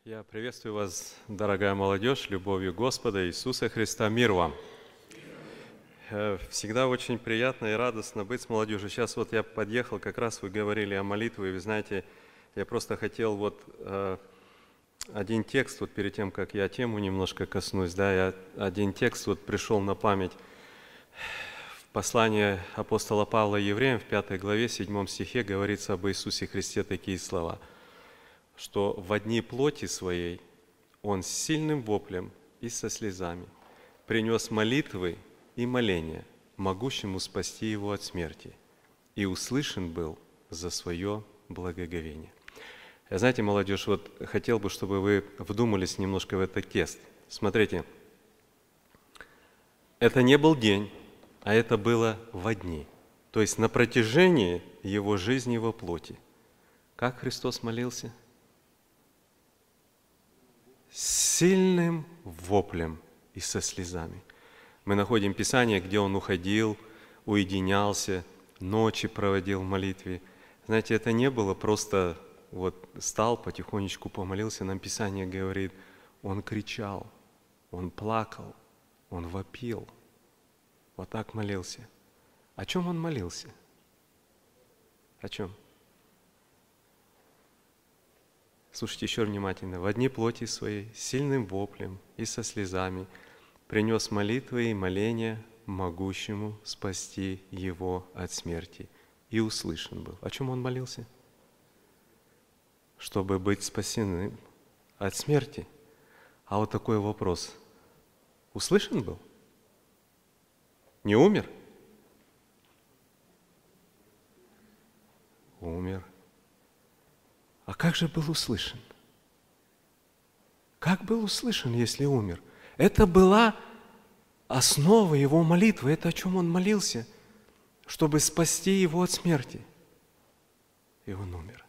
Я приветствую вас, дорогая молодежь, любовью Господа Иисуса Христа. Мир вам! Всегда очень приятно и радостно быть с молодежью. Сейчас вот я подъехал, как раз вы говорили о молитве, и вы знаете, я просто хотел один текст, перед тем, как я тему немножко коснусь, один текст пришел на память. В послании апостола Павла Евреям в 5 главе, 7 стихе говорится об Иисусе Христе такие слова, что во дни плоти своей Он с сильным воплем и со слезами принес молитвы и моления, могущему спасти Его от смерти, и услышан был за свое благоговение. Знаете, молодежь, хотел бы, чтобы вы вдумались немножко в этот текст. Смотрите, это не был день, а это было во дни, то есть на протяжении Его жизни во плоти. Как Христос молился? С сильным воплем и со слезами. Мы находим Писание, где Он уходил, уединялся, ночи проводил в молитве. Знаете, это не было просто стал, потихонечку помолился. Нам Писание говорит, Он кричал, Он плакал, Он вопил. Вот так молился. О чем Он молился? О чем? Слушайте еще внимательно. «Во дни плоти своей, сильным воплем и со слезами принес молитвы и моления могущему спасти его от смерти, и услышан был». О чем он молился? Чтобы быть спасенным от смерти. А вот такой вопрос. Услышан был? Не умер? Умер. А как же был услышан? Как был услышан, если умер? Это была основа его молитвы, это о чем он молился, чтобы спасти его от смерти. И он умер.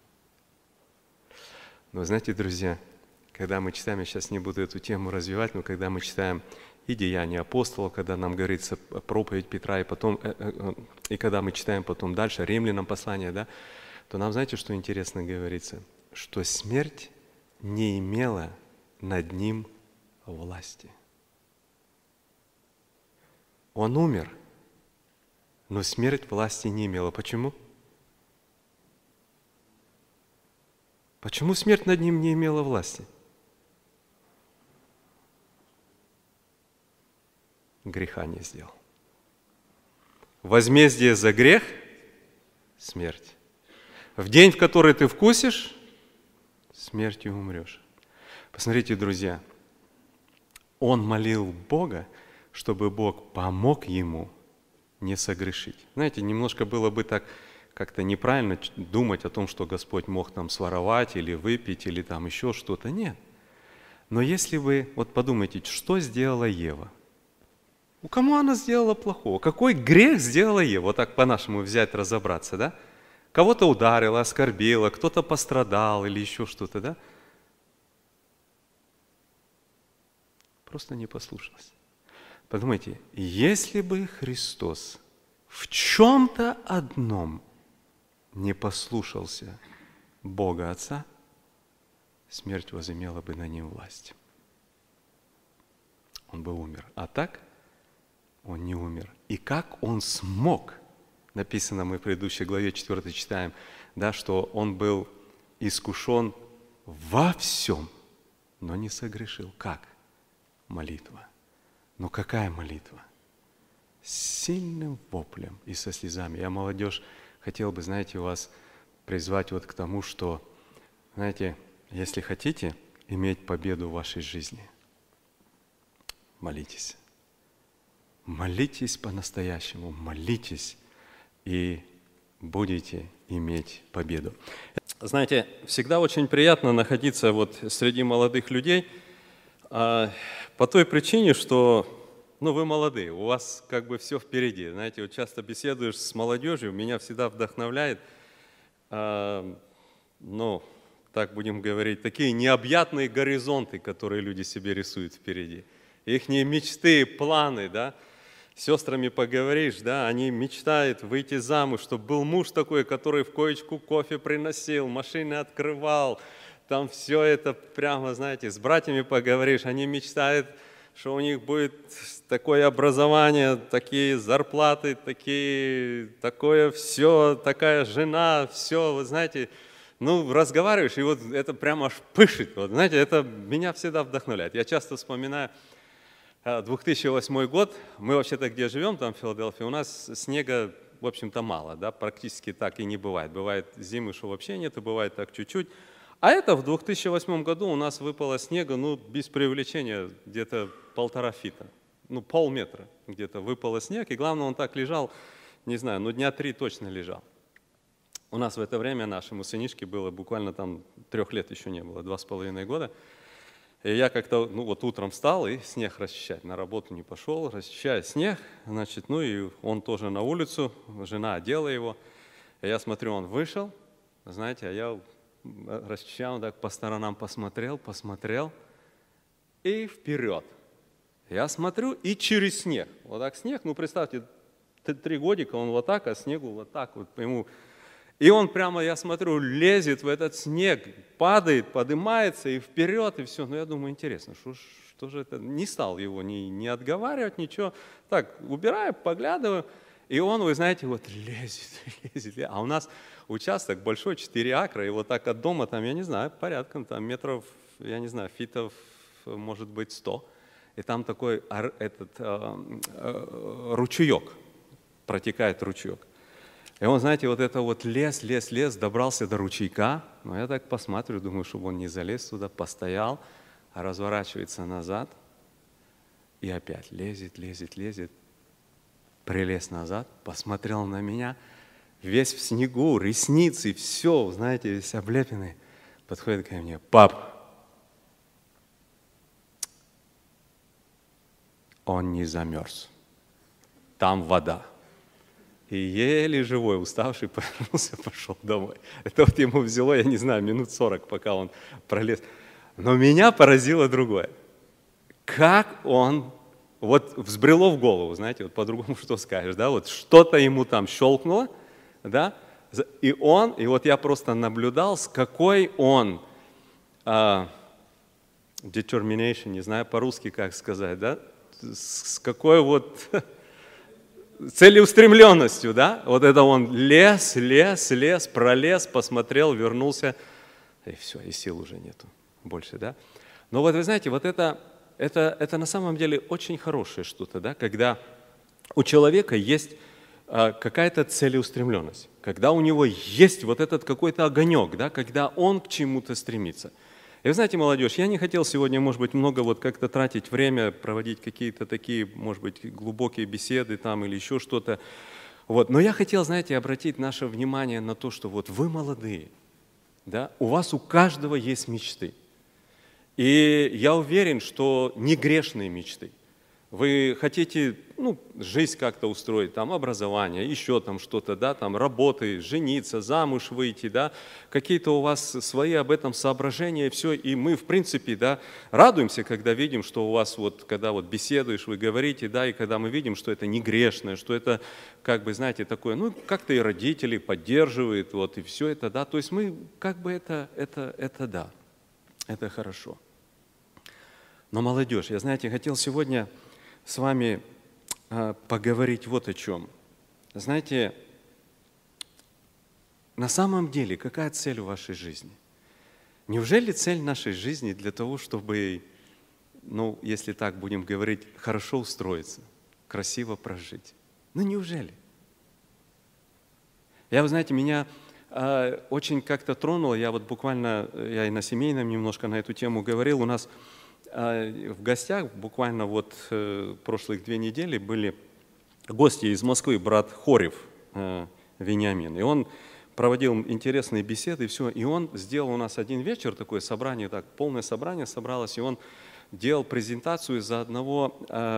Но знаете, друзья, когда мы читаем, я сейчас не буду эту тему развивать, но когда мы читаем и Деяния апостолов, когда нам говорится проповедь Петра, и когда мы читаем потом дальше Римлянам послание, то нам, знаете, что интересно говорится? Что смерть не имела над ним власти. Он умер, но смерть власти не имела. Почему? Почему смерть над ним не имела власти? Греха не сделал. Возмездие за грех – смерть. В день, в который ты вкусишь, смертью умрешь. Посмотрите, друзья, он молил Бога, чтобы Бог помог ему не согрешить. Знаете, немножко было бы так как-то неправильно думать о том, что Господь мог там своровать или выпить, или там еще что-то. Нет. Но если вы, подумайте, что сделала Ева? Кому она сделала плохого? Какой грех сделала Ева? Так по-нашему взять, разобраться, да? Кого-то ударила, оскорбила, кто-то пострадал или еще что-то, да? Просто не послушалась. Подумайте, если бы Христос в чем-то одном не послушался Бога Отца, смерть возымела бы на нем власть. Он бы умер. А так он не умер. И как он смог? Написано, мы в предыдущей главе 4 читаем, что он был искушен во всем, но не согрешил. Как? Молитва. Но какая молитва? С сильным воплем и со слезами. Я, молодежь, хотел бы, вас призвать к тому, что, если хотите иметь победу в вашей жизни, молитесь. Молитесь по-настоящему, молитесь, и будете иметь победу. Знаете, всегда очень приятно находиться среди молодых людей, по той причине, что вы молодые, у вас все впереди. Знаете, часто беседуешь с молодежью, меня всегда вдохновляет, так будем говорить, такие необъятные горизонты, которые люди себе рисуют впереди. Ихние мечты, планы, с сестрами поговоришь, они мечтают выйти замуж, чтобы был муж такой, который в коечку кофе приносил, машины открывал, там все это прямо, знаете, с братьями поговоришь, они мечтают, что у них будет такое образование, такие зарплаты, такое все, такая жена, все, вы знаете, ну, разговариваешь, и вот это прямо аж пышет, вот, знаете, это меня всегда вдохновляет. Я часто вспоминаю 2008 год, мы вообще-то где живем, там в Филадельфии, у нас снега, в общем-то, мало, да, практически так и не бывает. Бывает зимы, что вообще нет, и бывает так чуть-чуть. А это в 2008 году у нас выпало снега, ну, без преувеличения, где-то 1,5 фита, ну, полметра где-то выпало снег, и главное, он так лежал, не знаю, ну, дня 3 точно лежал. У нас в это время нашему сынишке было буквально там 3 лет еще не было, 2,5 года. И я как-то, ну, вот утром встал и снег расчищать, на работу не пошел, расчищаю снег, значит, ну, и он тоже на улицу, жена одела его. И я смотрю, он вышел, знаете, а я расчищал, так по сторонам посмотрел, и вперед. Я смотрю, и через снег. Вот так снег, ну, представьте, 3 годика, он вот так, а снегу вот так вот ему. И он прямо, я смотрю, лезет в этот снег, падает, поднимается и вперед, и все. Ну, я думаю, интересно, что же это? Не стал его не отговаривать, ничего. Так, убираю, поглядываю, и он, вы знаете, вот лезет. А у нас участок большой, 4 акра, и вот так от дома, там, я не знаю, порядком, там метров, я не знаю, фитов, может быть, 100. И там такой ручеек, протекает ручеек. И он, знаете, вот это вот лез, добрался до ручейка. Но я так посмотрю, думаю, чтобы он не залез туда, постоял, разворачивается назад и опять лезет. Прилез назад, посмотрел на меня, весь в снегу, ресницы, все, знаете, весь облепленный. Подходит ко мне: пап, он не замерз, там вода. И еле живой, уставший, повернулся, пошел домой. Это вот ему взяло, я не знаю, минут 40, пока он пролез. Но меня поразило другое. Как он, вот взбрело в голову, знаете, вот по-другому что скажешь, да, вот что-то ему там щелкнуло, да, и вот я просто наблюдал, с какой он determination, не знаю по-русски как сказать, да, с какой вот целеустремленностью, да, вот это он лез, пролез, посмотрел, вернулся, и все, и сил уже нету больше, да. Но вот вы знаете, вот это на самом деле очень хорошее что-то, да, когда у человека есть какая-то целеустремленность, когда у него есть вот этот какой-то огонек, да, когда он к чему-то стремится. И вы знаете, молодежь, я не хотел сегодня, может быть, много вот как-то тратить время, проводить какие-то такие, может быть, глубокие беседы там или еще что-то. Вот. Но я хотел, знаете, обратить наше внимание на то, что вот вы молодые, да, у вас у каждого есть мечты. И я уверен, что не грешные мечты. Вы хотите, ну, жизнь как-то устроить, там, образование, еще там что-то, да, там, работы, жениться, замуж выйти, да, какие-то у вас свои об этом соображения, все, и мы, в принципе, да, радуемся, когда видим, что у вас вот, когда вот беседуешь, вы говорите, да, и когда мы видим, что это не грешное, что это, как бы, знаете, такое, ну, как-то и родители поддерживают, вот, и все это, да, то есть мы, как бы, это да, это хорошо. Но, молодежь, я, знаете, хотел сегодня с вами поговорить вот о чем. Знаете, на самом деле, какая цель в вашей жизни? Неужели цель нашей жизни для того, чтобы, ну, если так будем говорить, хорошо устроиться, красиво прожить? Ну, неужели? Вы знаете, меня очень как-то тронуло, я вот буквально, я и на семейном немножко на эту тему говорил, у нас в гостях буквально вот прошлых 2 недели были гости из Москвы, брат Хорев Вениамин. И он проводил интересные беседы, и все. И он сделал у нас один вечер, такое собрание, так, полное собрание собралось, и он делал презентацию за одного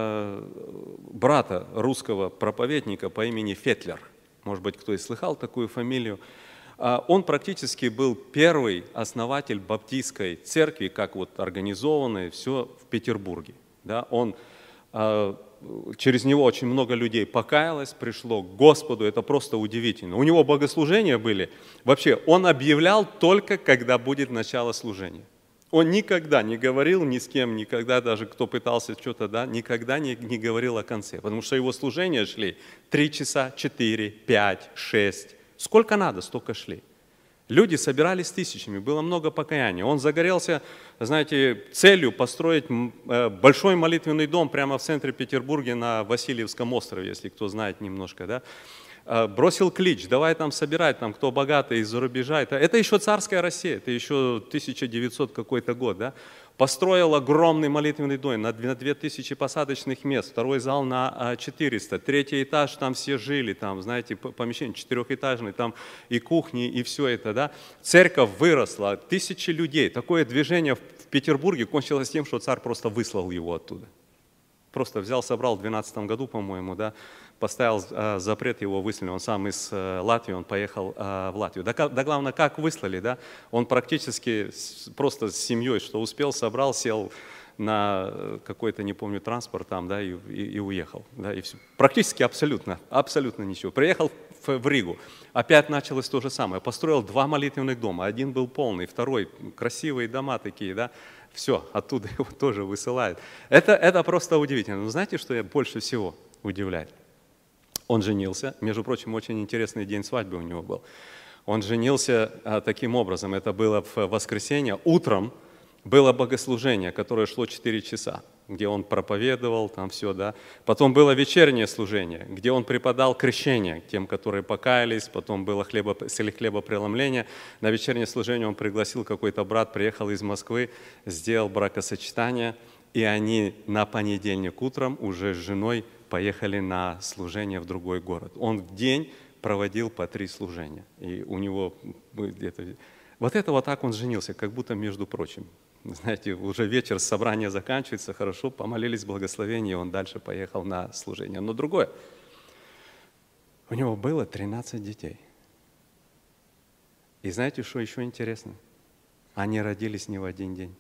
брата русского проповедника по имени Фетлер. Может быть, кто и слыхал такую фамилию. Он практически был первый основатель баптистской церкви, как вот организованной, все в Петербурге. Да, он через него очень много людей покаялось, пришло к Господу, это просто удивительно. У него богослужения были, вообще он объявлял только, когда будет начало служения. Он никогда не говорил ни с кем, никогда даже кто пытался что-то, да, никогда не говорил о конце, потому что его служения шли 3 часа, 4, 5, 6, сколько надо, столько шли. Люди собирались тысячами, было много покаяния. Он загорелся, знаете, целью построить большой молитвенный дом прямо в центре Петербурга на Васильевском острове, если кто знает немножко, да. Бросил клич, давай там собирать, там, кто богатый из-за рубежа. Это еще царская Россия, это еще 1900 какой-то год, да. Построил огромный молитвенный дом на 2000 посадочных мест, второй зал на 400, третий этаж, там все жили, там, знаете, помещение четырехэтажное, там и кухни, и все это, да. Церковь выросла, тысячи людей. Такое движение в Петербурге кончилось тем, что царь просто выслал его оттуда. Просто взял, собрал в 2012 году, по-моему, да, поставил запрет, его выслали. Он сам из Латвии, он поехал в Латвию. Да главное, как выслали, да? Он практически просто с семьей, что успел, собрал, сел на какой-то, не помню, транспорт там, да, и уехал. Да, и все. Практически абсолютно ничего. Приехал в Ригу, опять началось то же самое. Построил 2 молитвенных дома. Один был полный, второй, красивые дома такие, да. Все, оттуда его тоже высылают. Это просто удивительно. Но знаете, что больше всего удивляет? Он женился, между прочим, очень интересный день свадьбы у него был. Он женился таким образом, это было в воскресенье, утром было богослужение, которое шло 4 часа, где он проповедовал, там все, да. Потом было вечернее служение, где он преподал крещение тем, которые покаялись, потом было хлебопреломление. На вечернее служение он пригласил какой-то брат, приехал из Москвы, сделал бракосочетание, и они на понедельник утром уже с женой поехали на служение в другой город. Он в день проводил по 3 служения. И у него где-то... Вот это вот так он женился, как будто между прочим. Знаете, уже вечер, собрание заканчивается, хорошо, помолились, благословение, и он дальше поехал на служение. Но другое. У него было 13 детей. И знаете, что еще интересно? Они родились не в один день.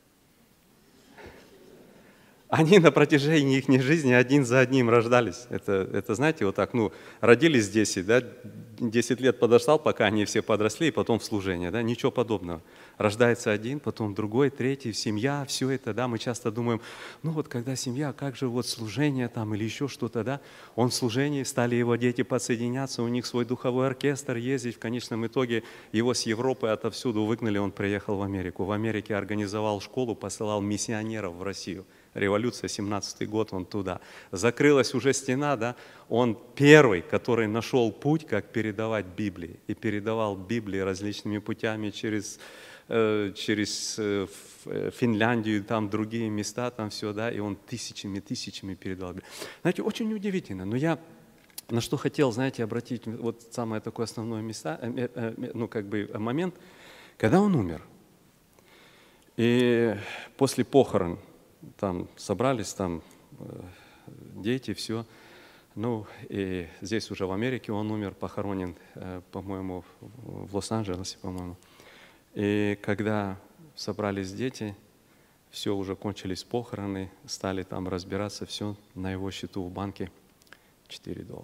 Они на протяжении их жизни один за одним рождались. Это знаете, вот так, родились 10, да, 10 лет подождал, пока они все подросли, и потом в служение, да, ничего подобного. Рождается один, потом другой, третий, семья, все это, да, мы часто думаем, вот когда семья, как же вот служение там или еще что-то, да, он в служении, стали его дети подсоединяться, у них свой духовой оркестр, ездить, в конечном итоге его с Европы отовсюду выгнали, он приехал в Америку. В Америке организовал школу, посылал миссионеров в Россию. Революция, 17-й год, он туда. Закрылась уже стена, да, он первый, который нашел путь, как передавать Библии. И передавал Библии различными путями через Финляндию, там другие места, там все, да, и он тысячами передавал. Знаете, очень удивительно, но я на что хотел, знаете, обратить, вот самое такое основное момент, когда он умер. И после похорон там собрались, там дети, все. И здесь уже в Америке он умер, похоронен, по-моему, в Лос-Анджелесе, по-моему. И когда собрались дети, все, уже кончились похороны, стали там разбираться, все, на его счету в банке $4.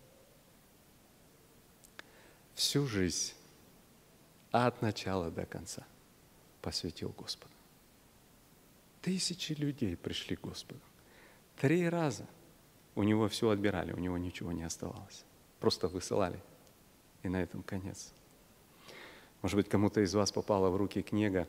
Всю жизнь, от начала до конца, посвятил Господу. Тысячи людей пришли к Господу. 3 раза у него все отбирали, у него ничего не оставалось. Просто высылали. И на этом конец. Может быть, кому-то из вас попала в руки книга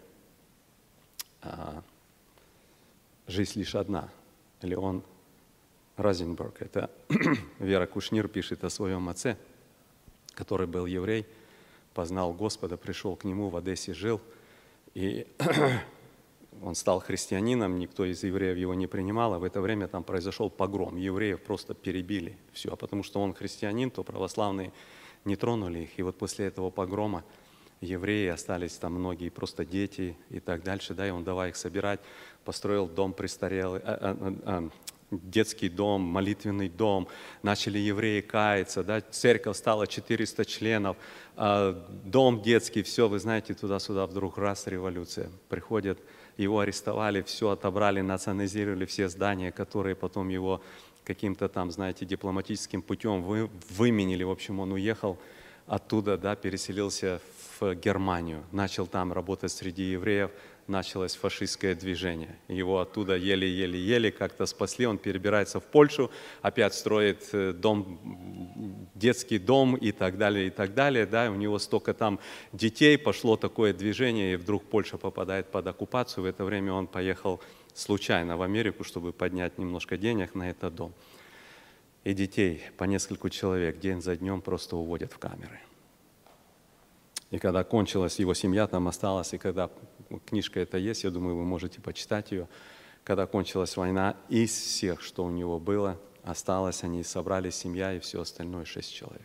«Жизнь лишь одна». Леон Розенберг. Это Вера Кушнир пишет о своем отце, который был еврей, познал Господа, пришел к нему, в Одессе жил. И он стал христианином, никто из евреев его не принимал, а в это время там произошел погром. Евреев просто перебили. Все. А потому что он христианин, то православные не тронули их. И вот после этого погрома евреи остались там многие, просто дети и так дальше. Да, и он давай их собирать, построил дом престарелый, детский дом, молитвенный дом. Начали евреи каяться, да, церковь стала 400 членов, дом детский, все, вы знаете, туда-сюда вдруг раз революция. Приходят, его арестовали, все отобрали, национализировали все здания, которые потом его каким-то там, знаете, дипломатическим путем выменили, в общем, он уехал оттуда, да, переселился в Германию, начал там работать среди евреев, началось фашистское движение. Его оттуда еле-еле-еле как-то спасли, он перебирается в Польшу, опять строит дом, детский дом и так далее, да, и у него столько там детей, пошло такое движение, и вдруг Польша попадает под оккупацию. В это время он поехал случайно в Америку, чтобы поднять немножко денег на этот дом. И детей, по нескольку человек, день за днем просто уводят в камеры. И когда кончилась, его семья там осталась, и когда книжка эта есть, я думаю, вы можете почитать ее, когда кончилась война, из всех, что у него было, осталось, они собрали семья и все остальное, 6 человек.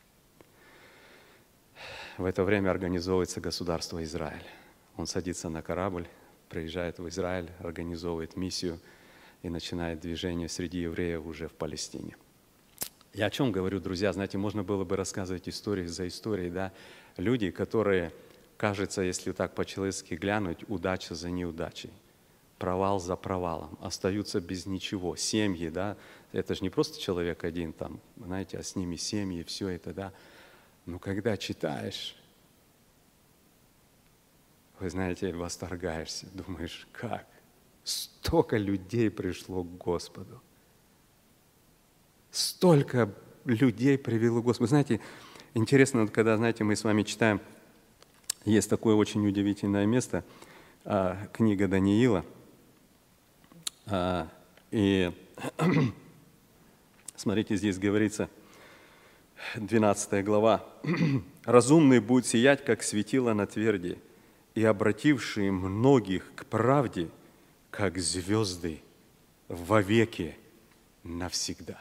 В это время организовывается государство Израиль. Он садится на корабль, приезжает в Израиль, организовывает миссию и начинает движение среди евреев уже в Палестине. Я о чем говорю, друзья? Знаете, можно было бы рассказывать истории за историей, да? Люди, которые, кажется, если так по-человечески глянуть, удача за неудачей, провал за провалом, остаются без ничего. Семьи, да? Это же не просто человек один там, знаете, а с ними семьи, все это, да? Но когда читаешь, вы знаете, восторгаешься, думаешь, как? Столько людей пришло к Господу. Столько людей привело Господу. Знаете, интересно, когда, знаете, мы с вами читаем, есть такое очень удивительное место, книга Даниила, и смотрите, здесь говорится, 12 глава. «Разумный будет сиять, как светило на тверди, и обратившие многих к правде, как звезды вовеки навсегда».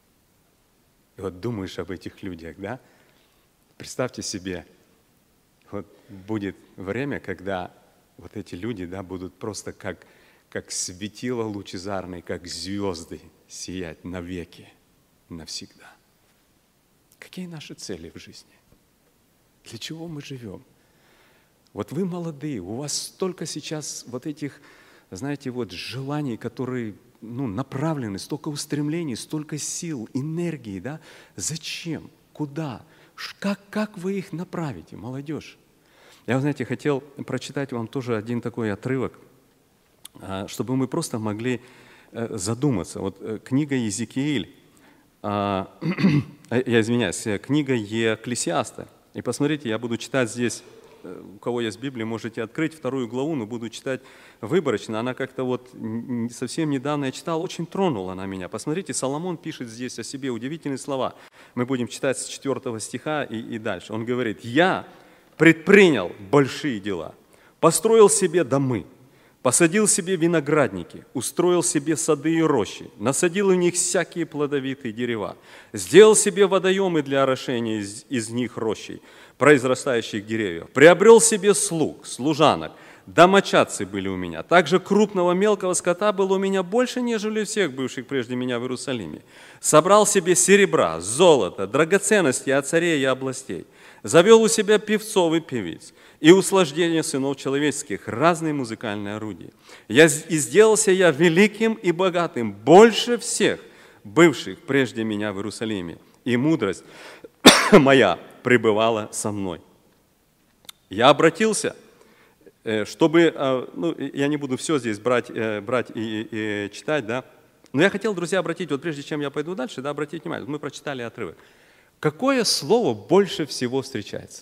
И вот думаешь об этих людях, да? Представьте себе, вот будет время, когда вот эти люди, да, будут просто как светило лучезарное, как звезды сиять навеки, навсегда. Какие наши цели в жизни? Для чего мы живем? Вот вы молодые, у вас столько сейчас вот этих, знаете, вот желаний, которые направлены, столько устремлений, столько сил, энергии, да? Зачем? Куда? Как вы их направите, молодежь? Я, знаете, хотел прочитать вам тоже один такой отрывок, чтобы мы просто могли задуматься. Вот книга Иезекииль, я извиняюсь, книга Екклесиаста. И посмотрите, я буду читать здесь, у кого есть Библия, можете открыть 2 главу, но буду читать выборочно. Она как-то вот совсем недавно я читал, очень тронула она меня. Посмотрите, Соломон пишет здесь о себе удивительные слова. Мы будем читать с 4 стиха и дальше. Он говорит: «Я предпринял большие дела, построил себе домы, посадил себе виноградники, устроил себе сады и рощи, насадил в них всякие плодовитые дерева, сделал себе водоемы для орошения из них рощей, произрастающих деревьев, приобрел себе слуг, служанок, домочадцы были у меня. Также крупного мелкого скота было у меня больше, нежели всех бывших прежде меня в Иерусалиме. Собрал себе серебра, золота, драгоценности от царей и областей. Завел у себя певцов и певиц, и услаждение сынов человеческих, разные музыкальные орудия. И сделался я великим и богатым, больше всех бывших прежде меня в Иерусалиме, и мудрость моя пребывала со мной». Я обратился, чтобы, я не буду все здесь брать и читать, да, но я хотел, друзья, обратить, вот прежде чем я пойду дальше, да, обратить внимание, мы прочитали отрывок. Какое слово больше всего встречается?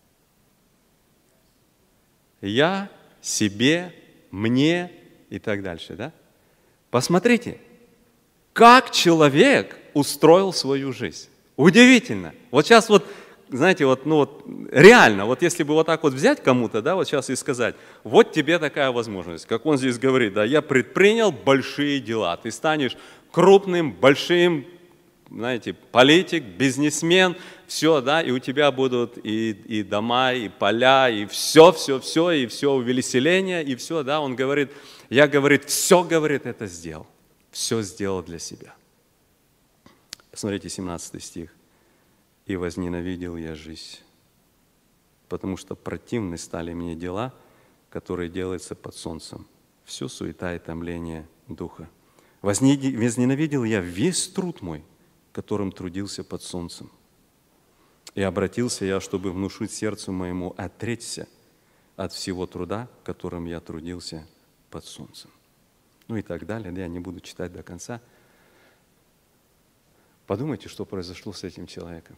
Я, себе, мне и так дальше, да? Посмотрите, как человек устроил свою жизнь. Удивительно. Вот сейчас вот, знаете, реально, вот если бы вот так вот взять кому-то, да, вот сейчас и сказать, вот тебе такая возможность, как он здесь говорит, да, я предпринял большие дела, ты станешь крупным, большим, знаете, политик, бизнесмен, все, да, и у тебя будут и дома, и поля, и все, и все увеселение, и все, да, он говорит, я, говорит, все, говорит, это сделал, все сделал для себя. Посмотрите, 17 стих. «И возненавидел я жизнь, потому что противны стали мне дела, которые делаются под солнцем, все суета и томление духа. Возненавидел я весь труд мой, которым трудился под солнцем. И обратился я, чтобы внушить сердцу моему отречься от всего труда, которым я трудился под солнцем. Ну и так далее. Я не буду читать до конца. Подумайте, что произошло с этим человеком.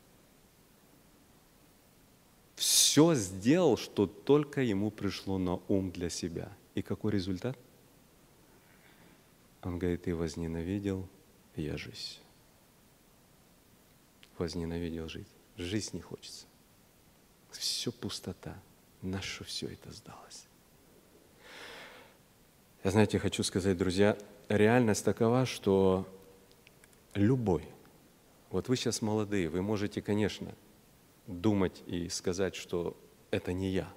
Все сделал, что только ему пришло на ум для себя. И какой результат? Он говорит, и возненавидел я жизнь. Возненавидел жить. Жить не хочется. Все пустота. На что все это сдалось? Я, знаете, хочу сказать, друзья, реальность такова, что любой, вот вы сейчас молодые, вы можете, конечно, думать и сказать, что это не я.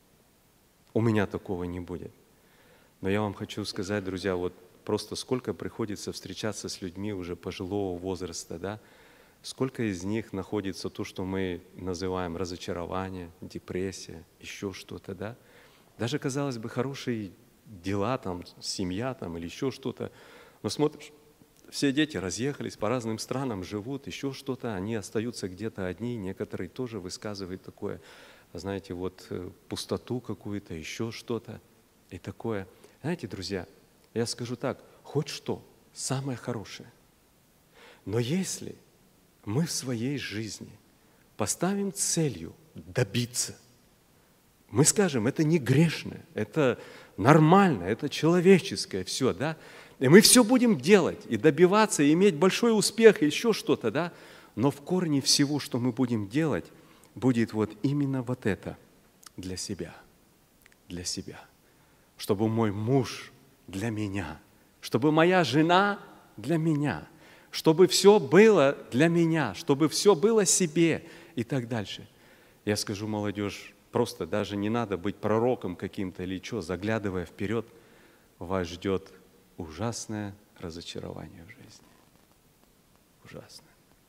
У меня такого не будет. Но я вам хочу сказать, друзья, вот просто сколько приходится встречаться с людьми уже пожилого возраста, да? Сколько из них находится то, что мы называем разочарование, депрессия, еще что-то, да? Даже, казалось бы, хорошие дела, там, семья там, или еще что-то. Но смотришь, все дети разъехались по разным странам, живут, еще что-то, они остаются где-то одни, некоторые тоже высказывают такое, знаете, вот пустоту какую-то, еще что-то и такое. Знаете, друзья, я скажу так, хоть что, самое хорошее. Но если мы в своей жизни поставим целью добиться, мы скажем, это не грешное, это нормально, это человеческое, все, да? И мы все будем делать, и добиваться, и иметь большой успех, и еще что-то, да? Но в корне всего, что мы будем делать, будет вот именно вот это для себя, для себя. Чтобы мой муж для меня, чтобы моя жена для меня, чтобы все было для меня, чтобы все было себе и так дальше. Я скажу, молодежь, просто даже не надо быть пророком каким-то или что, заглядывая вперед, вас ждет ужасное разочарование в жизни. Ужасное.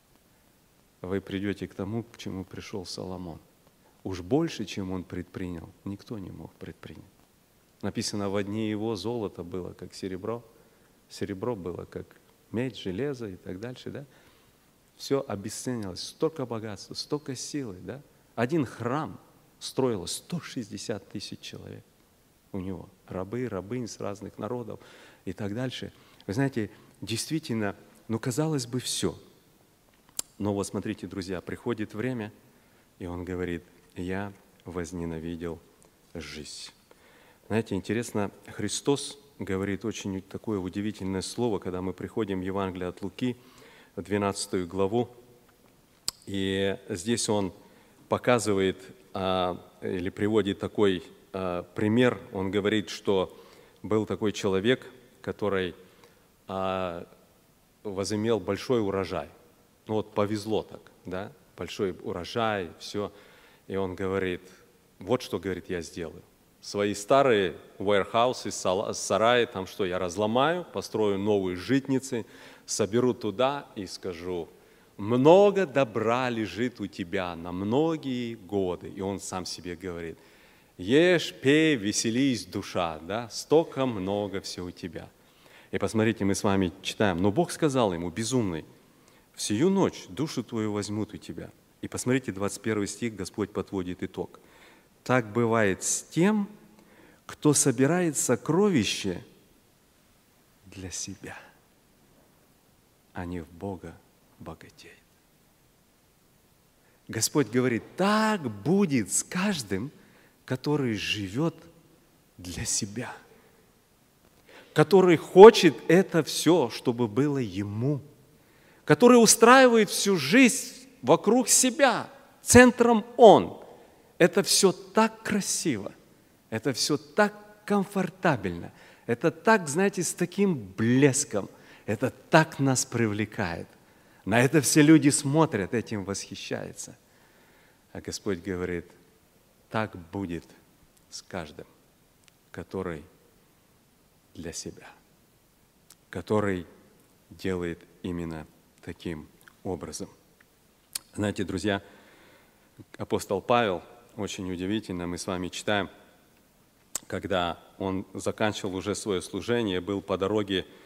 Вы придете к тому, к чему пришел Соломон. Уж больше, чем он предпринял, никто не мог предпринять. Написано, во дни его золото было, как серебро, серебро было, как медь, железо и так дальше, да? Все обесценилось, столько богатства, столько силы, да? Один храм строило 160 тысяч человек у него. Рабы, рабынь с разных народов и так дальше. Вы знаете, действительно, ну, казалось бы, все. Но вот смотрите, друзья, приходит время, и он говорит, я возненавидел жизнь. Знаете, интересно, Христос говорит очень такое удивительное слово, когда мы приходим в Евангелие от Луки, в 12 главу, и здесь он показывает или приводит такой пример. Он говорит, что был такой человек, который возымел большой урожай. Ну вот повезло так, да, большой урожай, все. И он говорит, вот что, говорит, я сделаю. Свои старые warehouses, сараи, там что, я разломаю, построю новые житницы, соберу туда и скажу, много добра лежит у тебя на многие годы. И он сам себе говорит, ешь, пей, веселись, душа, да, столько много все у тебя. И посмотрите, мы с вами читаем, но Бог сказал ему, безумный, в сию ночь душу твою возьмут у тебя. И посмотрите, 21 стих, Господь подводит итог. Так бывает с тем, кто собирает сокровище для себя, а не в Бога богатеет. Господь говорит, так будет с каждым, который живет для себя, который хочет это все, чтобы было ему, который устраивает всю жизнь вокруг себя, центром он. Это все так красиво, это все так комфортабельно, это так, знаете, с таким блеском, это так нас привлекает. На это все люди смотрят, этим восхищаются. А Господь говорит, так будет с каждым, который для себя, который делает именно таким образом. Знаете, друзья, апостол Павел, очень удивительно, мы с вами читаем, когда он заканчивал уже свое служение, был по дороге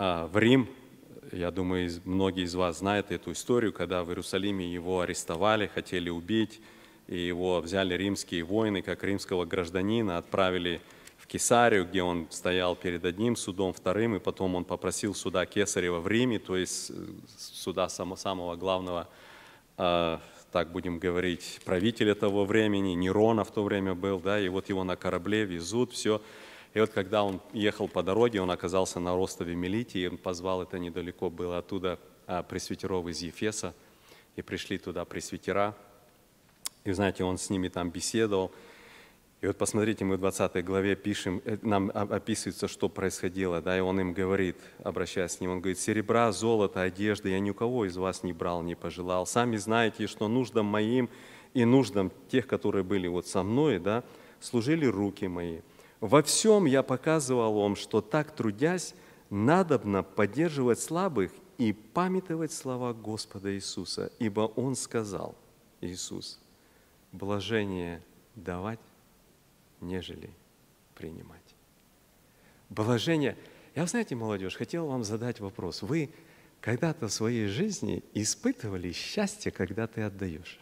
в Рим. Я думаю, многие из вас знают эту историю, когда в Иерусалиме его арестовали, хотели убить, и его взяли римские воины, как римского гражданина, отправили в Кесарию, где он стоял перед одним судом, вторым, и потом он попросил суда Кесарева в Риме, то есть суда самого главного, так будем говорить, правителя того времени, Нерона в то время был, да, и вот его на корабле везут, все. И вот когда он ехал по дороге, он оказался на острове Мелитии, он позвал, это недалеко было оттуда, пресвитеров из Ефеса, и пришли туда пресвитера. И, знаете, он с ними там беседовал. И вот посмотрите, мы в 20 главе пишем, нам описывается, что происходило, да, и он им говорит, обращаясь к ним, он говорит: «Серебра, золото, одежды я ни у кого из вас не брал, не пожелал. Сами знаете, что нуждам моим и нуждам тех, которые были вот со мной, да, служили руки мои. Во всем я показывал вам, что так трудясь, надобно поддерживать слабых и памятовать слова Господа Иисуса, ибо Он сказал, Иисус, блажение давать, нежели принимать». Блажение. Я, знаете, молодежь, хотел вам задать вопрос. Вы когда-то в своей жизни испытывали счастье, когда ты отдаешь?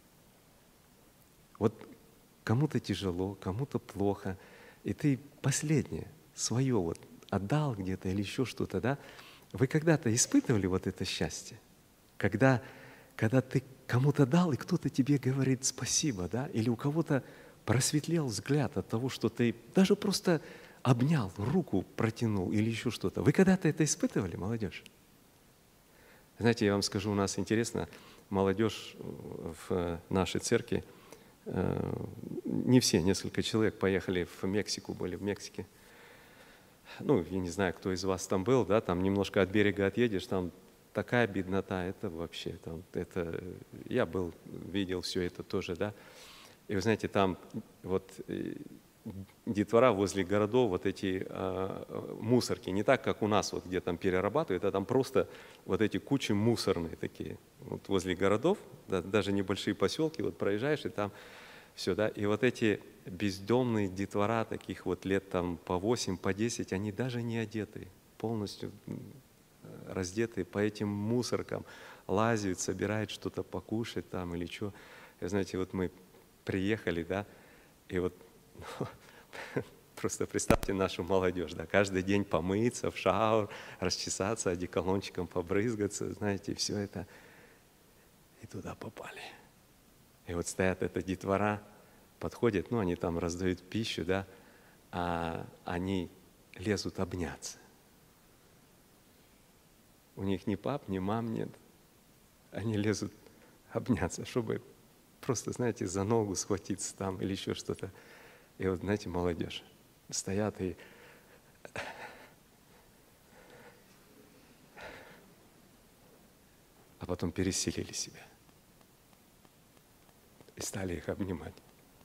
Вот кому-то тяжело, кому-то плохо, и ты последнее свое вот отдал где-то или еще что-то, да? Вы когда-то испытывали вот это счастье? Когда ты кому-то дал, и кто-то тебе говорит спасибо, да? Или у кого-то просветлел взгляд от того, что ты даже просто обнял, руку протянул или еще что-то. Вы когда-то это испытывали, молодежь? Знаете, я вам скажу, у нас интересно, молодежь в нашей церкви, не все, несколько человек поехали в Мексику, были в Мексике. Ну, я не знаю, кто из вас там был, да, там немножко от берега отъедешь, там такая беднота, это вообще, там, это, я был, видел все это тоже, да. И вы знаете, там вот детвора возле городов, вот эти мусорки, не так, как у нас, вот, где там перерабатывают, а там просто вот эти кучи мусорные такие, вот возле городов, да, даже небольшие поселки, вот проезжаешь, и там все, да, и вот эти бездомные детвора, таких вот лет там по 8, по 10, они даже не одеты, полностью раздетые по этим мусоркам, лазят, собирают что-то покушать там или что. И знаете, вот мы приехали, да, и вот просто представьте нашу молодежь, да, каждый день помыться, в шаур, расчесаться, одеколончиком побрызгаться, знаете, все это, и туда попали. И вот стоят эта детвора, подходят, ну, они там раздают пищу, да, а они лезут обняться. У них ни пап, ни мам нет. Они лезут обняться, чтобы просто, знаете, за ногу схватиться там или еще что-то. И вот, знаете, молодежь стоят и а потом пересилили себя и стали их обнимать.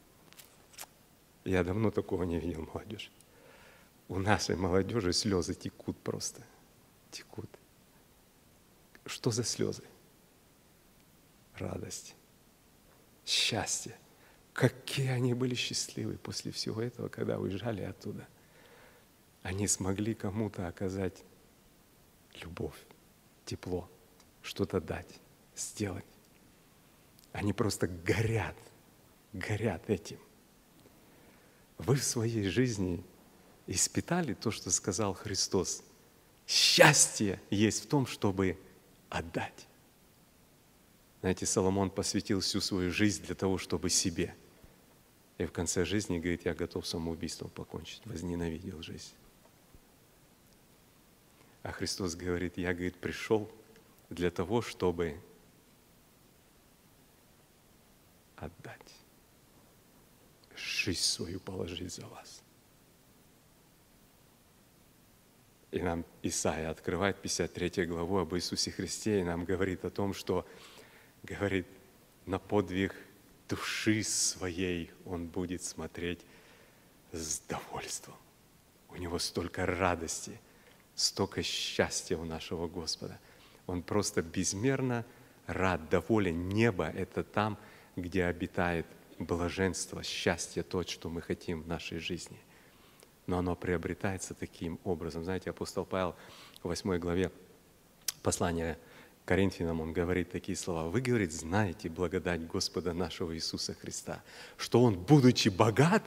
Я давно такого не видел, молодежь. У нашей молодежи слезы текут просто, текут. Что за слезы? Радость, счастье. Какие они были счастливы после всего этого, когда уезжали оттуда. Они смогли кому-то оказать любовь, тепло, что-то дать, сделать. Они просто горят этим. Вы в своей жизни испытали то, что сказал Христос. Счастье есть в том, чтобы отдать. Знаете, Соломон посвятил всю свою жизнь для того, чтобы себе. И в конце жизни говорит: я готов самоубийством покончить, возненавидел жизнь. А Христос говорит: я, говорит, пришел для того, чтобы отдать, жизнь свою положить за вас. И нам Исаия открывает 53 главу об Иисусе Христе, и нам говорит о том, что, говорит, на подвиг души своей Он будет смотреть с довольством. У Него столько радости, столько счастья у нашего Господа. Он просто безмерно рад, доволен. Небо – это там, где обитает блаженство, счастье, то, что мы хотим в нашей жизни. но оно приобретается таким образом. Знаете, апостол Павел в 8 главе послания к Коринфянам, он говорит такие слова. Вы, говорит, знаете благодать Господа нашего Иисуса Христа, что Он, будучи богат,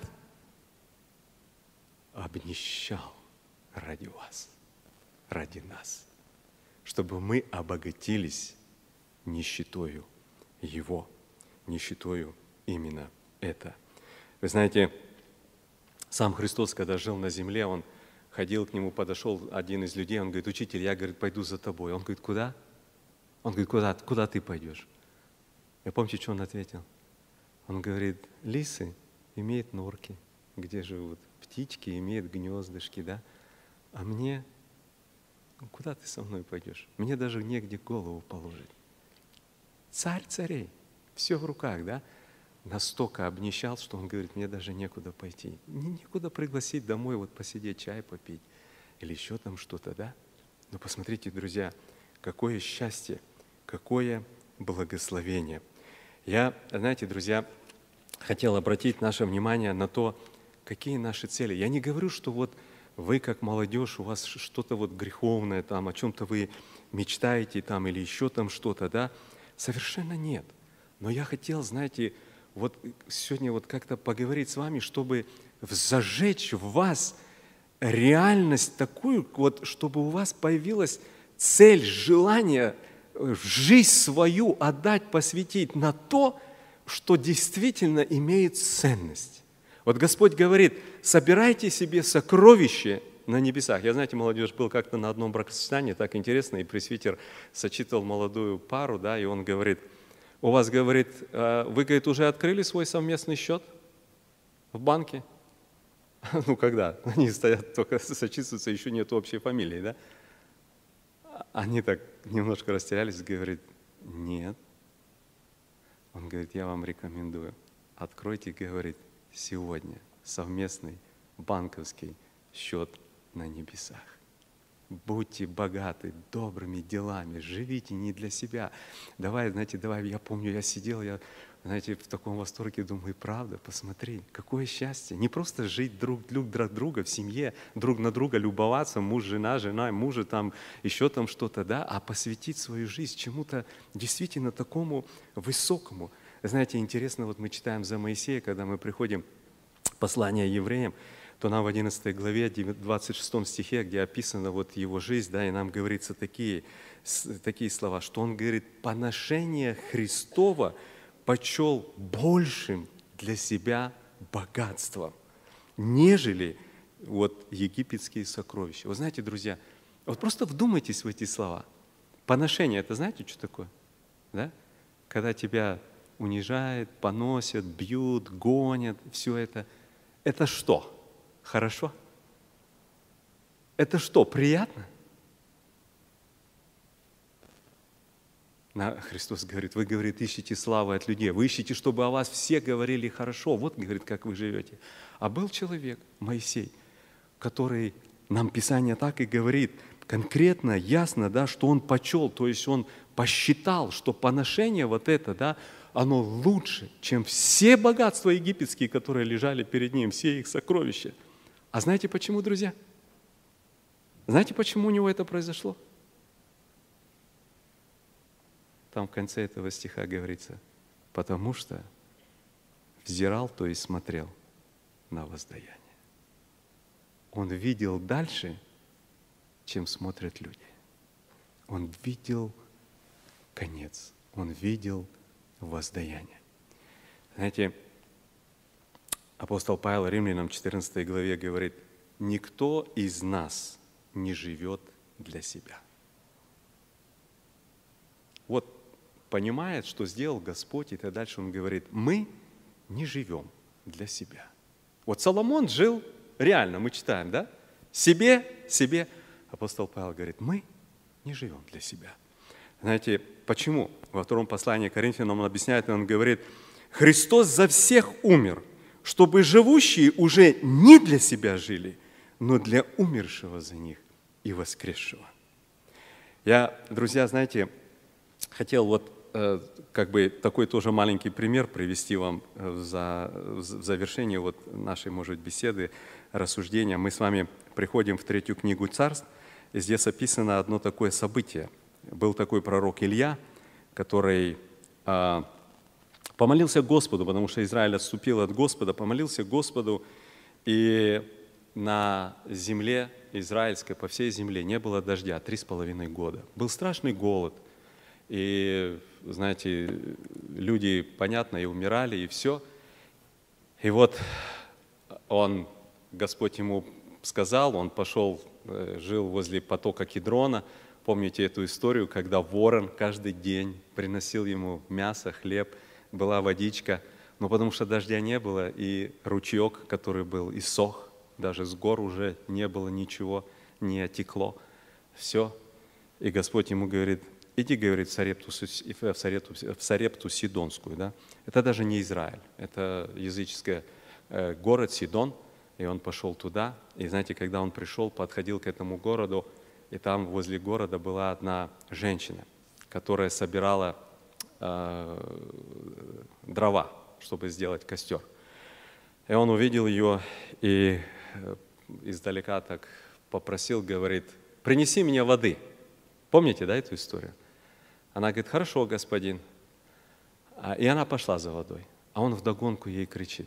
обнищал ради вас, ради нас, чтобы мы обогатились нищетою Его, нищетою именно это. Вы знаете, сам Христос, когда жил на земле, Он ходил к Нему, подошел один из людей, он говорит: учитель, я, говорит, пойду за тобой. Он говорит: куда? Он говорит: куда ты пойдешь? И помните, что он ответил? Он говорит: лисы имеют норки, где живут, птички имеют гнездышки, да? А мне, куда ты со мной пойдешь? Мне даже негде голову положить. Царь царей, все в руках, да? Настолько обнищал, что он говорит: мне даже некуда пойти. Некуда пригласить домой, вот посидеть, чай попить или еще там что-то, да? Но посмотрите, друзья, какое счастье, какое благословение. Я, знаете, друзья, хотел обратить наше внимание на то, какие наши цели. Я не говорю, что вот вы, как молодежь, у вас что-то вот греховное, там, о чем-то вы мечтаете там, или еще там что-то, да? Совершенно нет. Но я хотел, знаете, вот сегодня вот как-то поговорить с вами, чтобы зажечь в вас реальность такую, вот, чтобы у вас появилась цель, желание жизнь свою отдать, посвятить на то, что действительно имеет ценность. Вот Господь говорит: собирайте себе сокровища на небесах. Я, знаете, молодежь, был как-то на одном бракосочетании, так интересно, и пресвитер сочетал молодую пару, да, и он говорит: у вас, говорит, вы, говорит, уже открыли свой совместный счет в банке? Ну, когда? Они стоят, только сочетываются, еще нет общей фамилии, да? Они так немножко растерялись, говорит: нет. Он говорит: я вам рекомендую, откройте, говорит, сегодня совместный банковский счет на небесах. Будьте богаты добрыми делами, живите не для себя. Давай, я помню, я сидел, знаете, в таком восторге, думаю, правда, посмотри, какое счастье. Не просто жить друг друга в семье, друг на друга любоваться, муж, жена, мужа, там, еще там что-то, да, а посвятить свою жизнь чему-то действительно такому высокому. Знаете, интересно, вот мы читаем за Моисея, когда мы приходим в послание евреям, то нам в 11 главе, 26 стихе, где описана вот его жизнь, да, и нам говорится такие слова, что он говорит: поношение Христова почел большим для себя богатством, нежели вот египетские сокровища. Вы знаете, друзья, вот просто вдумайтесь в эти слова. Поношение, это знаете, что такое? Да? Когда тебя унижают, поносят, бьют, гонят, все это. Это что? Хорошо? Это что, приятно? Христос говорит: вы, говорит, ищете славы от людей, вы ищете, чтобы о вас все говорили хорошо. Вот, говорит, как вы живете. А был человек, Моисей, который, нам Писание так и говорит, конкретно, ясно, да, что он почел, то есть он посчитал, что поношение вот это, да, оно лучше, чем все богатства египетские, которые лежали перед ним, все их сокровища. А знаете почему, друзья? Знаете, почему у него это произошло? Там в конце этого стиха говорится: потому что взирал, то есть смотрел на воздаяние. Он видел дальше, чем смотрят люди. Он видел конец, он видел воздаяние. Знаете, апостол Павел Римлянам 14 главе говорит: никто из нас не живет для себя. Вот понимает, что сделал Господь, и так дальше он говорит: мы не живем для себя. Вот Соломон жил реально, мы читаем, да? Себе. Апостол Павел говорит: мы не живем для себя. Знаете, почему? Во втором послании к Коринфянам он объясняет, и он говорит: Христос за всех умер, чтобы живущие уже не для себя жили, но для умершего за них и воскресшего. Я, друзья, знаете, хотел вот как бы такой тоже маленький пример привести вам в завершение вот нашей, может быть, беседы, рассуждения. Мы с вами приходим в 3 книгу Царств, и здесь описано одно такое событие. Был такой пророк Илья, который помолился Господу, потому что Израиль отступил от Господа, помолился Господу, и на земле израильской, по всей земле не было дождя 3,5 года. Был страшный голод. И, знаете, люди, понятно, и умирали, и все. И вот Господь ему сказал, он пошел, жил возле потока Кидрона. Помните эту историю, когда ворон каждый день приносил ему мясо, хлеб, была водичка. Но потому что дождя не было, и ручеек, который был, иссох, даже с гор уже не было ничего, не отекло. Все. И Господь ему говорит, иди, говорит, в Сарепту Сидонскую. Да? Это даже не Израиль, это языческий город Сидон. И он пошел туда. И знаете, когда он пришел, подходил к этому городу, и там возле города была одна женщина, которая собирала дрова, чтобы сделать костер. И он увидел ее и издалека так попросил, говорит, принеси мне воды. Помните, да, эту историю? Она говорит, хорошо, господин. И она пошла за водой. А он вдогонку ей кричит,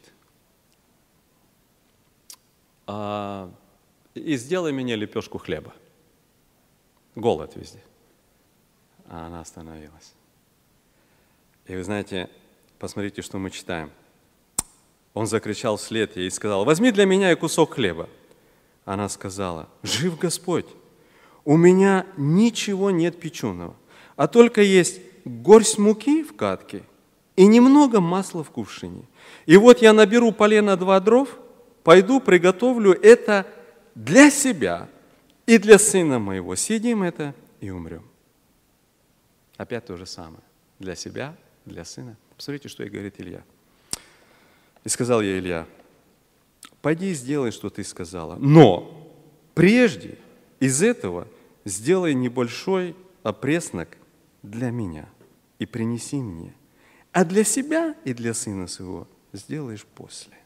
и сделай мне лепешку хлеба. Голод везде. А она остановилась. И вы знаете, посмотрите, что мы читаем. Он закричал вслед ей и сказал, возьми для меня и кусок хлеба. Она сказала, жив Господь, у меня ничего нет печеного, а только есть горсть муки в катке и немного масла в кувшине. И вот я наберу полено 2 дров, пойду приготовлю это для себя и для сына моего. Съедим это и умрем. Опять то же самое. Для себя, для сына. Посмотрите, что и говорит Илья. И сказал ей Илья, пойди и сделай, что ты сказала, но прежде из этого сделай небольшой опреснок для меня и принеси мне, а для себя и для сына своего сделаешь после.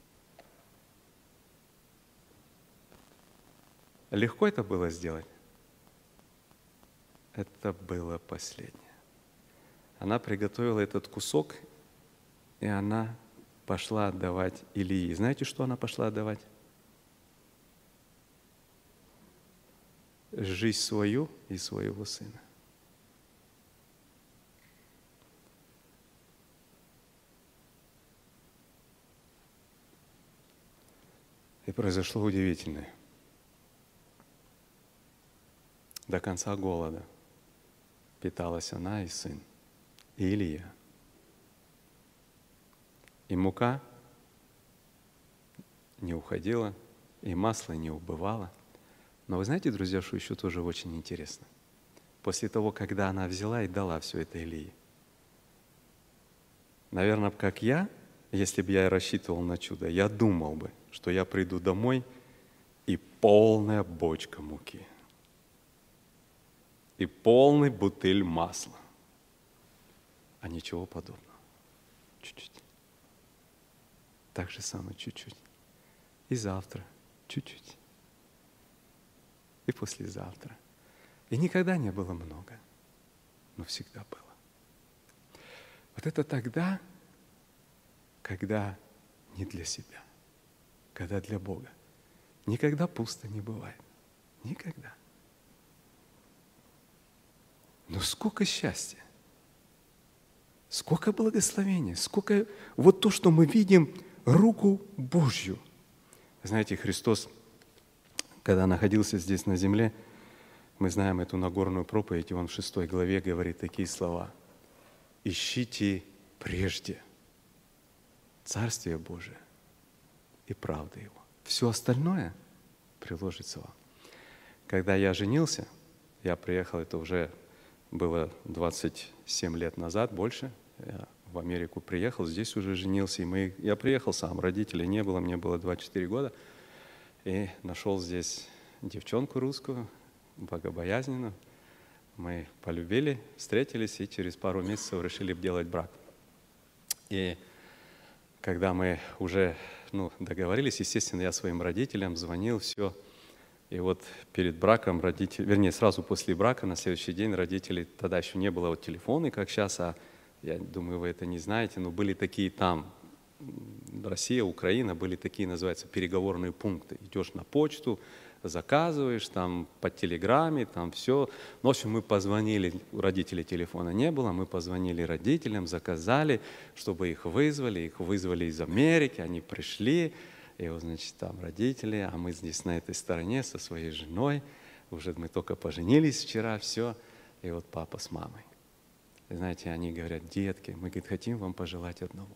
Легко это было сделать? Это было последнее. Она приготовила этот кусок, и она пошла отдавать Илии. Знаете, что она пошла отдавать? Жизнь свою и своего сына. И произошло удивительное. До конца голода питалась она и сын, и Илия. И мука не уходила, и масло не убывало. Но вы знаете, друзья, что еще тоже очень интересно? После того, когда она взяла и дала все это Илии, наверное, как я, если бы я рассчитывал на чудо, я думал бы, что я приду домой и полная бочка муки, и полный бутыль масла, а ничего подобного. Чуть-чуть. Так же самое чуть-чуть. И завтра чуть-чуть. И послезавтра. И никогда не было много, но всегда было. Вот это тогда, когда не для себя, когда для Бога. Никогда пусто не бывает. Никогда. Но сколько счастья, сколько благословения, сколько вот то, что мы видим, руку Божью. Знаете, Христос, когда находился здесь на земле, мы знаем эту Нагорную проповедь, и Он в 6 главе говорит такие слова. «Ищите прежде Царствие Божие и правду Его. Все остальное приложится вам». Когда я женился, я приехал, это уже было 27 лет назад, больше, я в Америку приехал, здесь уже женился, и я приехал сам, родителей не было, мне было 24 года, и нашел здесь девчонку русскую, богобоязненную, мы полюбили, встретились и через пару месяцев решили делать брак. И когда мы уже договорились, естественно, я своим родителям звонил, все. И вот перед браком сразу после брака, на следующий день родители, тогда еще не было телефона, как сейчас, а я думаю, вы это не знаете, но были такие там, Россия, Украина, были такие, называются, переговорные пункты. Идешь на почту, заказываешь, там по телеграмме, там все. В общем, мы позвонили, у родителей телефона не было, мы позвонили родителям, заказали, чтобы их вызвали из Америки, они пришли, и вот, значит, там родители, а мы здесь на этой стороне со своей женой, уже мы только поженились вчера, все, и вот папа с мамой. И знаете, они говорят: детки, мы, говорит, хотим вам пожелать одного.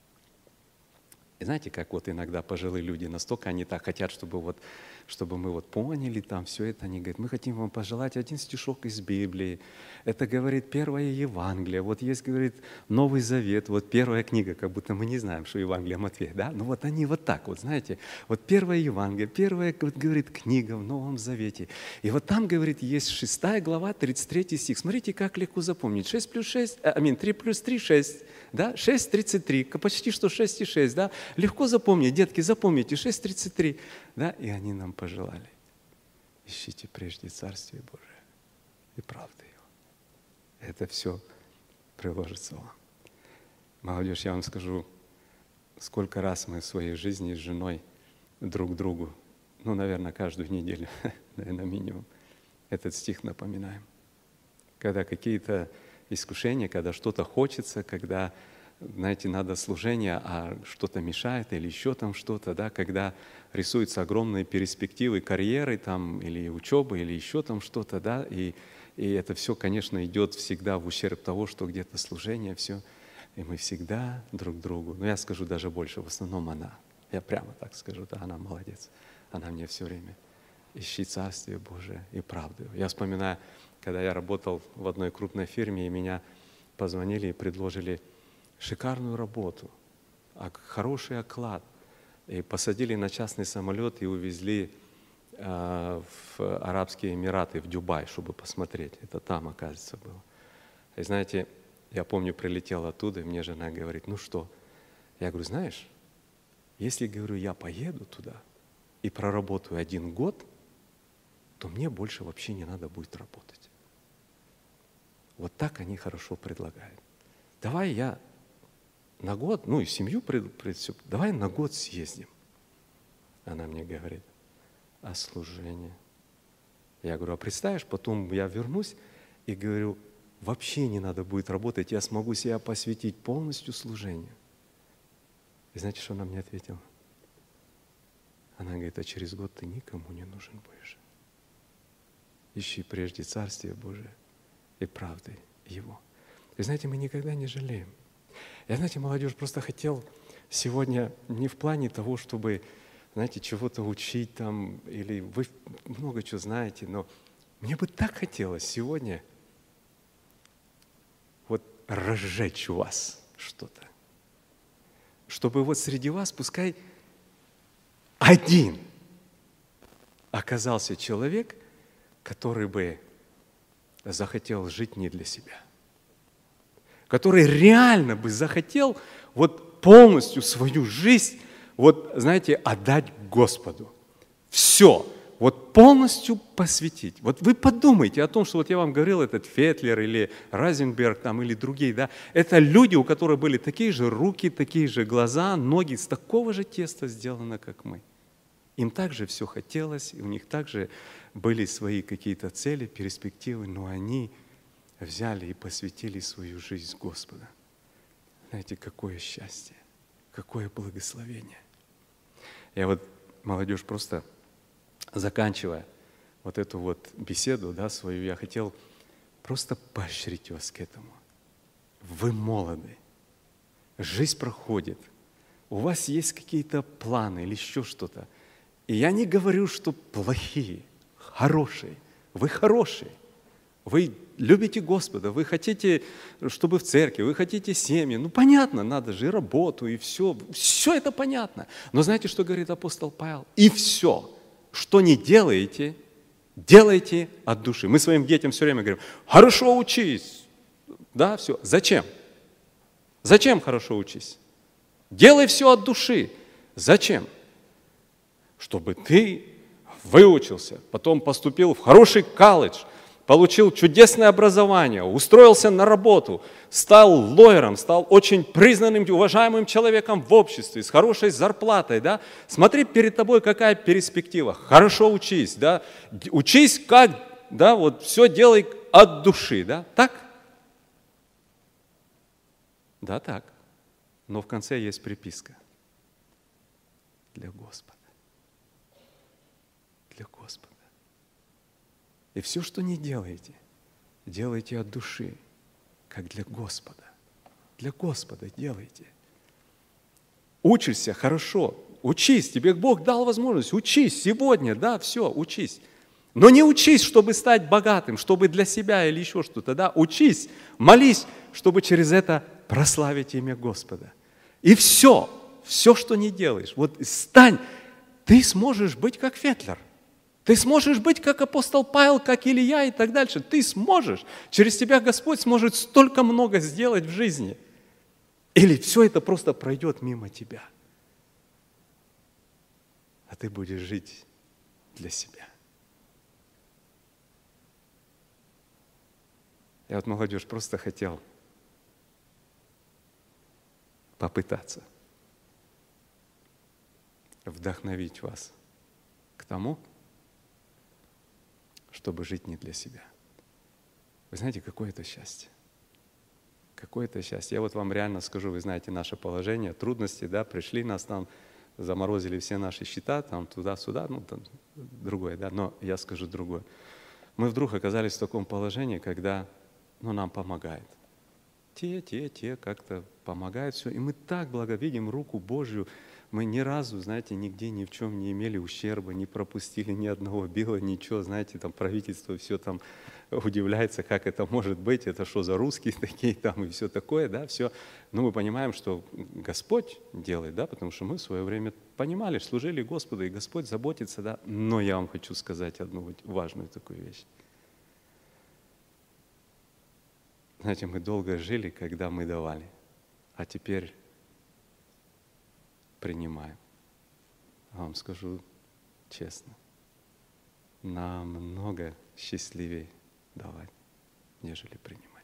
И знаете, как вот иногда пожилые люди, настолько они так хотят, чтобы мы вот поняли там все это, они говорят: мы хотим вам пожелать один стишок из Библии. Это, говорит, первое Евангелие. Вот есть, говорит, Новый Завет, вот первая книга, как будто мы не знаем, что Евангелие Матфея, да? Ну вот они вот так вот, знаете, вот первое Евангелие, первая, вот, говорит, книга в Новом Завете. И вот там, говорит, есть 6 глава, 33 стих. Смотрите, как легко запомнить. 3 плюс 3, 6. Да? 6:33, почти что 6,6, да? Легко запомнить, детки, запомните, 6:33, да? И они нам пожелали: ищите прежде Царствие Божие и правды Его. Это все приложится вам. Молодежь, я вам скажу, сколько раз мы в своей жизни с женой друг другу, наверное, каждую неделю, наверное, минимум, этот стих напоминаем. Когда какие-то искушения, когда что-то хочется, когда, знаете, надо служение, а что-то мешает или еще там что-то, да, когда рисуются огромные перспективы карьеры там, или учебы, или еще там что-то, да, и это все, конечно, идет всегда в ущерб того, что где-то служение, все, и мы всегда друг другу, я скажу даже больше, в основном она, я прямо так скажу, да, она молодец, она мне все время: ищи Царствие Божие и правду. Я вспоминаю, когда я работал в одной крупной фирме, и меня позвонили и предложили шикарную работу, хороший оклад. И посадили на частный самолет и увезли в Арабские Эмираты, в Дубай, чтобы посмотреть. Это там, оказывается, было. И знаете, я помню, прилетел оттуда, и мне жена говорит: ну что? Я говорю: знаешь, если, говорю, я поеду туда и проработаю 1 год, то мне больше вообще не надо будет работать. Вот так они хорошо предлагают. Давай я на год, и семью давай на год съездим. Она мне говорит: а служение? Я говорю: а представишь, потом я вернусь и говорю: вообще не надо будет работать, я смогу себя посвятить полностью служению. И знаете, что она мне ответила? Она говорит: а через год ты никому не нужен будешь. Ищи прежде Царствие Божие и правды Его. И знаете, мы никогда не жалеем. Я, знаете, молодежь, просто хотел сегодня не в плане того, чтобы, знаете, чего-то учить там, или вы много чего знаете, но мне бы так хотелось сегодня вот разжечь у вас что-то. Чтобы вот среди вас, пускай один оказался человек, который бы захотел жить не для себя, который реально бы захотел вот полностью свою жизнь, вот, знаете, отдать Господу. Все, вот полностью посвятить. Вот вы подумайте о том, что вот я вам говорил, этот Фетлер или Розенберг там, или другие, да, это люди, у которых были такие же руки, такие же глаза, ноги, с такого же теста сделано, как мы. Им также все хотелось, и у них также были свои какие-то цели, перспективы, но они взяли и посвятили свою жизнь Господу. Знаете, какое счастье, какое благословение. Я вот, молодежь, просто заканчивая вот эту вот беседу, да, свою, я хотел просто поощрить вас к этому. Вы молоды, жизнь проходит, у вас есть какие-то планы или еще что-то. И я не говорю, что плохие, хорошие. Вы хорошие. Вы любите Господа, вы хотите, чтобы в церкви, вы хотите семьи. Понятно, надо же и работу, и все. Все это понятно. Но знаете, что говорит апостол Павел? И все, что не делаете, Делайте от души. Мы своим детям все время говорим, хорошо учись. Да, все. Зачем? Зачем хорошо учись? Делай все от души. Зачем? Чтобы ты выучился, потом поступил в хороший колледж, получил чудесное образование, устроился на работу, стал лоером, стал очень признанным, уважаемым человеком в обществе, с хорошей зарплатой, да? Смотри, перед тобой какая перспектива. Хорошо учись, да? Учись как, да, вот все делай от души, да? Так? Да, так. Но в конце есть приписка. Для Господа. Для Господа. И все, что не делаете, делайте от души, как для Господа. Для Господа делайте. Учишься хорошо, учись, тебе Бог дал возможность, учись сегодня, да, все, учись. Но не учись, чтобы стать богатым, чтобы для себя или еще что-то, да, учись, молись, чтобы через это прославить имя Господа. И все, что не делаешь, вот стань, ты сможешь быть как Фетлер. Ты сможешь быть как апостол Павел, как Илья и так дальше. Ты сможешь. Через тебя Господь сможет столько много сделать в жизни. Или все это просто пройдет мимо тебя. А ты будешь жить для себя. Я вот, молодежь, просто хотел попытаться вдохновить вас к тому, чтобы жить не для себя. Вы знаете, какое это счастье? Какое это счастье? Я вот вам реально скажу, вы знаете наше положение, трудности, да, пришли нас там, заморозили все наши счета, там туда-сюда, ну, там другое, да, но я скажу другое. Мы вдруг оказались в таком положении, когда, ну, нам помогает. Те как-то помогают, все, и мы так видим руку Божью. Мы ни разу, знаете, нигде ни в чем не имели ущерба, не пропустили ни одного билла, ничего, знаете, там правительство все там удивляется, как это может быть, это что за русские такие там и все такое, да, все. Но мы понимаем, что Господь делает, да, потому что мы в свое время понимали, служили Господу, и Господь заботится, да. Но я вам хочу сказать одну важную такую вещь. Знаете, мы долго жили, когда мы давали, а теперь принимаем. Я вам скажу честно, намного счастливее давать, нежели принимать.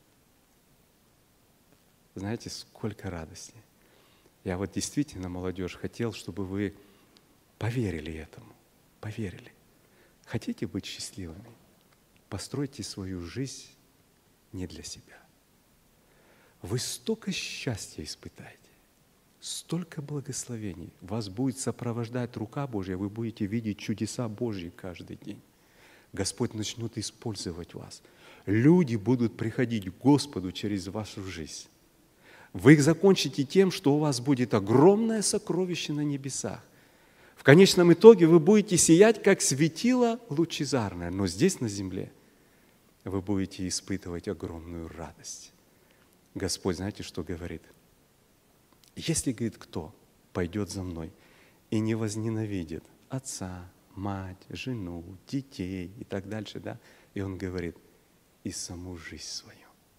Знаете, сколько радости. Я вот действительно, молодежь, хотел, чтобы вы поверили этому, поверили. Хотите быть счастливыми? Постройте свою жизнь не для себя. Вы столько счастья испытаете, столько благословений. Вас будет сопровождать рука Божья, вы будете видеть чудеса Божьи каждый день. Господь начнет использовать вас. Люди будут приходить к Господу через вашу жизнь. Вы их закончите тем, что у вас будет огромное сокровище на небесах. В конечном итоге вы будете сиять, как светило лучезарное, но здесь, на земле, вы будете испытывать огромную радость. Господь, знаете, что говорит? Если, говорит, кто пойдет за мной и не возненавидит отца, мать, жену, детей и так дальше, да, и он говорит, и саму жизнь свою,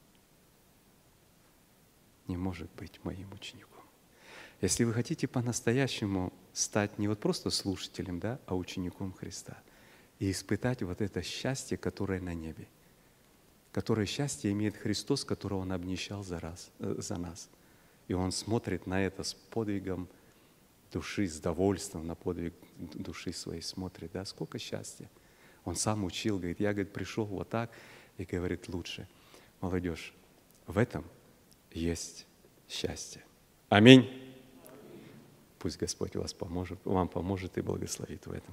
не может быть моим учеником. Если вы хотите по-настоящему стать не вот просто слушателем, да, а учеником Христа и испытать вот это счастье, которое на небе, которое счастье имеет Христос, которого Он обнищал за нас. И Он смотрит на это с подвигом души, с довольством на подвиг души своей смотрит. Да? Сколько счастья. Он сам учил, говорит, я, говорит, пришел вот так, и говорит, лучше. Молодежь, в этом есть счастье. Аминь. Пусть Господь вам поможет и благословит в этом.